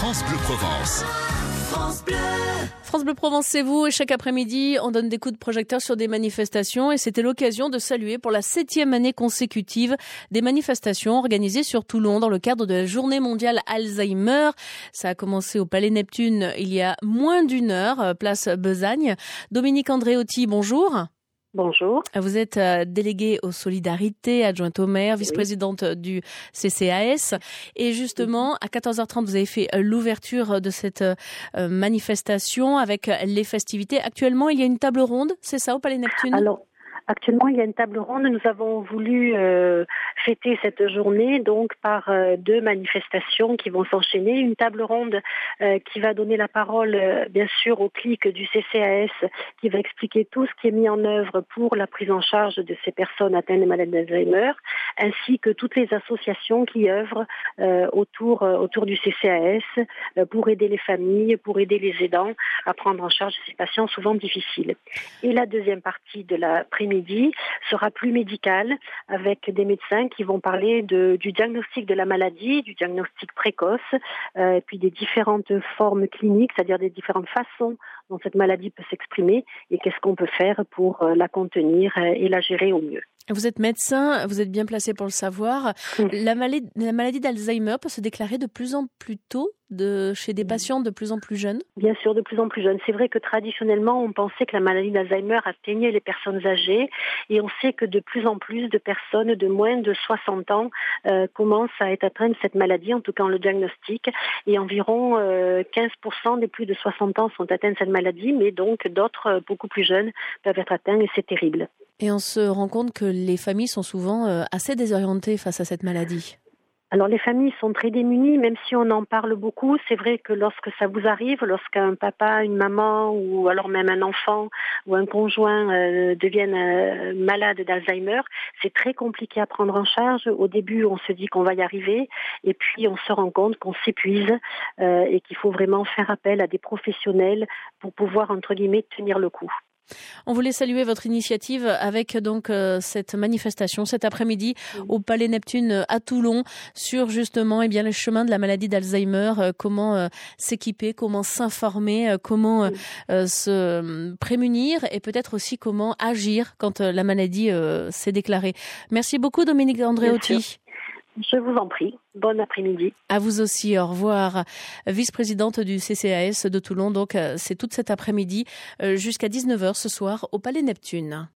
France Bleu Provence. France Bleu. France Bleu Provence, c'est vous. Et chaque après-midi, on donne des coups de projecteur sur des manifestations. Et c'était l'occasion de saluer pour la 7e année consécutive des manifestations organisées sur Toulon dans le cadre de la Journée mondiale Alzheimer. Ça a commencé au Palais Neptune il y a moins d'une heure, place Besagne. Dominique Andréotti, bonjour. Bonjour. Vous êtes déléguée aux solidarités, adjointe au maire, vice-présidente du CCAS. Et justement, à 14h30, vous avez fait l'ouverture de cette manifestation avec les festivités. Actuellement, il y a une table ronde, c'est ça, au Palais Neptune ? Alors, actuellement, il y a une table ronde. Nous avons voulu fêter cette journée donc par deux manifestations qui vont s'enchaîner. Une table ronde qui va donner la parole, bien sûr, au CLIC du CCAS, qui va expliquer tout ce qui est mis en œuvre pour la prise en charge de ces personnes atteintes de maladies d'Alzheimer, ainsi que toutes les associations qui œuvrent autour du CCAS pour aider les familles, pour aider les aidants à prendre en charge ces patients souvent difficiles. Et la deuxième partie de l'après-midi sera plus médicale, avec des médecins qui vont parler du diagnostic de la maladie, du diagnostic précoce, et puis des différentes formes cliniques, c'est-à-dire des différentes façons dont cette maladie peut s'exprimer et qu'est-ce qu'on peut faire pour la contenir et la gérer au mieux. Vous êtes médecin, vous êtes bien placé pour le savoir. La maladie d'Alzheimer peut se déclarer de plus en plus tôt chez des patients de plus en plus jeunes ? Bien sûr, de plus en plus jeunes. C'est vrai que traditionnellement, on pensait que la maladie d'Alzheimer atteignait les personnes âgées et on sait que de plus en plus de personnes de moins de 60 ans commencent à être atteintes de cette maladie, en tout cas en le diagnostic, et environ 15% des plus de 60 ans sont atteints de cette maladie, mais donc d'autres beaucoup plus jeunes peuvent être atteints et c'est terrible. Et on se rend compte que les familles sont souvent assez désorientées face à cette maladie. Alors les familles sont très démunies, même si on en parle beaucoup. C'est vrai que lorsque ça vous arrive, lorsqu'un papa, une maman ou alors même un enfant ou un conjoint deviennent malades d'Alzheimer, c'est très compliqué à prendre en charge. Au début, on se dit qu'on va y arriver et puis on se rend compte qu'on s'épuise et qu'il faut vraiment faire appel à des professionnels pour pouvoir, entre guillemets, tenir le coup. On voulait saluer votre initiative avec donc cette manifestation cet après-midi au Palais Neptune à Toulon sur justement les chemins de la maladie d'Alzheimer, comment s'équiper, comment s'informer, comment se prémunir et peut-être aussi comment agir quand la maladie s'est déclarée. Merci beaucoup Dominique Andréotti. Je vous en prie. Bon après-midi. À vous aussi. Au revoir. Vice-présidente du CCAS de Toulon. Donc, c'est toute cet après-midi jusqu'à 19h ce soir au Palais Neptune.